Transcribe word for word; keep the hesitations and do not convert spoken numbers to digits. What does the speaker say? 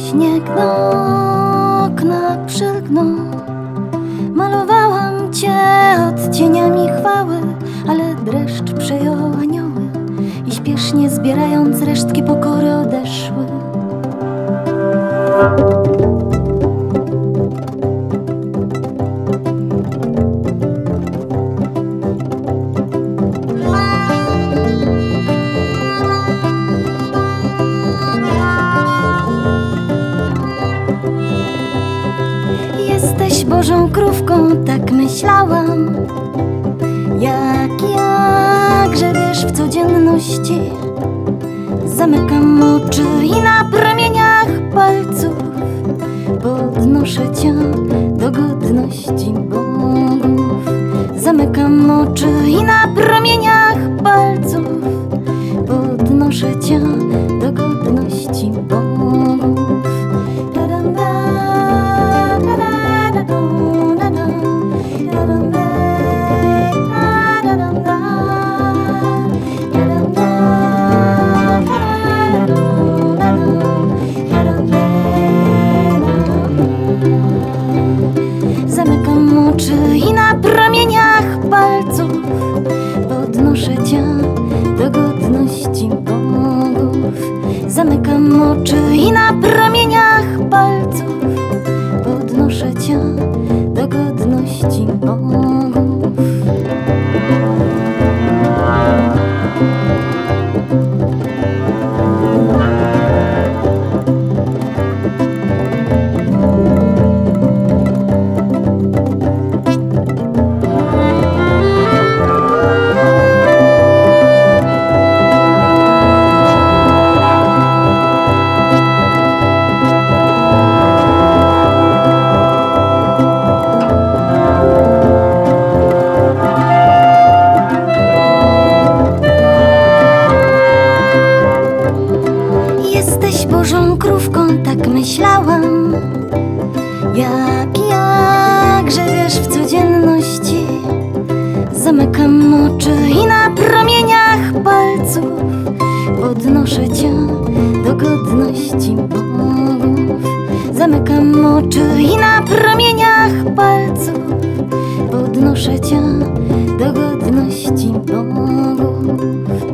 Śnieg do okna przylgnął. Malowałam cię odcieniami chwały, ale dreszcz przejął anioły i śpiesznie zbierając resztki pokory odeszły. Jesteś Bożą krówką, tak myślałam. Jak, jakże wiesz w codzienności. Zamykam oczy i na promieniach palców podnoszę cię do godności bogów. Zamykam oczy i na promieniach palców podnoszę cię do godności bogów. Zamykam oczy i na promieniach palców podnoszę cię do godności bogów. Zamykam oczy i na promieniach palców podnoszę cię do godności bogów. Jesteś Bożą krówką, tak myślałam. Jak, jakże wiesz w codzienności. Zamykam oczy i na promieniach palców podnoszę cię do godności bogów. Zamykam oczy i na promieniach palców podnoszę cię do godności bogów.